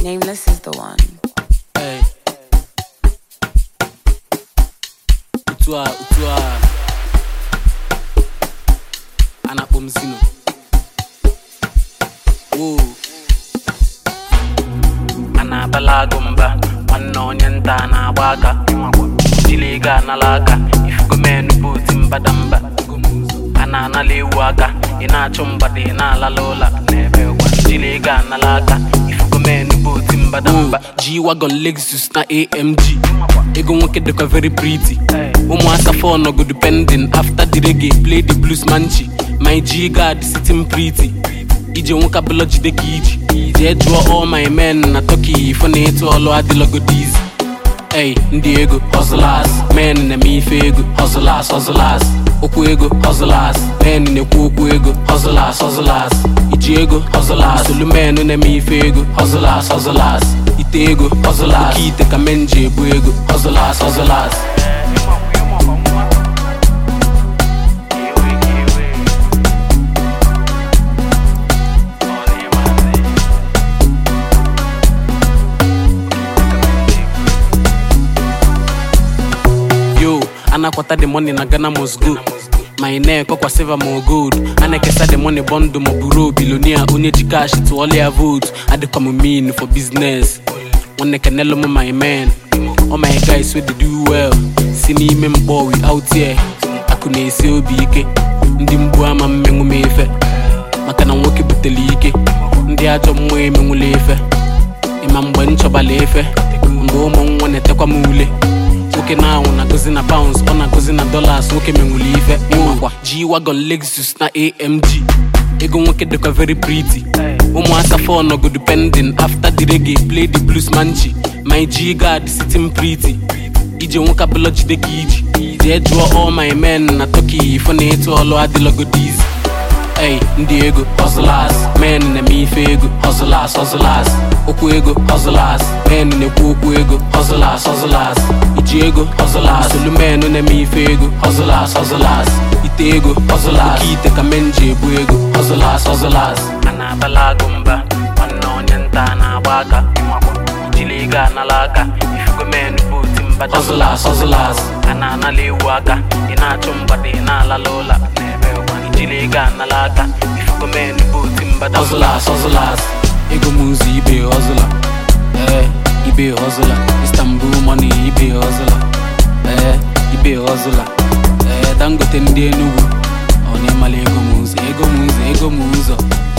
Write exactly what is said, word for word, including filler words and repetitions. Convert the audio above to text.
Nameless is the one. Hey. Utua, utua. Anapomzino. Whoa. Anabalakumba. Manonyenta na waka. Jiliga na laka. Ifugomenu buti mbadamba. Anana liwaka. Ina chumba de na la lola. Nebe wa. Jiliga na laka. Ifugomenu buti mbadamba. G-Wagon Lexus na A M G. Ego wonke deka very pretty. Umu asa for no go depending. After the reggae, play the blues manchi. My G-God sitting pretty. Ije wonka biology de kiji. They draw all my men na toki. Funny to all of the logo these. Hey, Ndiego, hustlers. Men in the me fego. Hustlers, hustlers. Okuego, hustlers. Men in the kukuego. Hustlers, hustlers. Ijiego, hustlers. Sulu men in the me fego. Hustlers, hustlers. Itego, hustlers. Okite kamenje buego. Hustlers, hustlers. Ana kwata the money na Ghana must go. My neck kwa silver more gold. Ana kesa the money bondo mo buro billionaire onye cash to all your vote. I dey come mean for business. One canelo mo my man. All my guys we they do well. Sini membo we out here. Akune ese obi ike. Ndi mbu ama mengu mefe. Maka na nwoke buteli ike. Ndi ajo mwe mengu lefe. Imambo nchoba lefe. Mbo mo nwane tekwa mule. Okay now na gozi na pounds, ona gozi na dollars, okay mengulive. G-Wagon Lexus na A M G. Ego wonke deka very pretty. Umu asa for no go depending. After the reggae, play the blues manchi. My G-God sitting pretty. Ije wonka biology de kiji. They draw all my men na toki. Funny to all of the logo these. Hey, Ndiego, hustlers. Men in the me fego. Hustlers, hustlers. Okuego, hustlers. Men in the kukuego. Hustlers, hustlers. Ijiego, hustlers. Sulu men in the me fego. Hustlers, hustlers. Itego, hustlers. Okite kamenje buego. Hustlers, hustlers. Anabalagumba. Manonyenta na waka. Jiliga na laka. Ifugomenu buti mbada. Hustlers, hustlers. Anana liwaka. Ina chumba de na la lola. Jiliga na laka. Ifugomenu buti mbada. Hustlers, hustlers. Ego muzi ibe hustler. Eh, ibe hustler. Istanbul money ibe hustler. Eh, ibe hustler. Eh, Dangote ndi Enugu. Oni male ego muzi, ego muzi, ego muzo.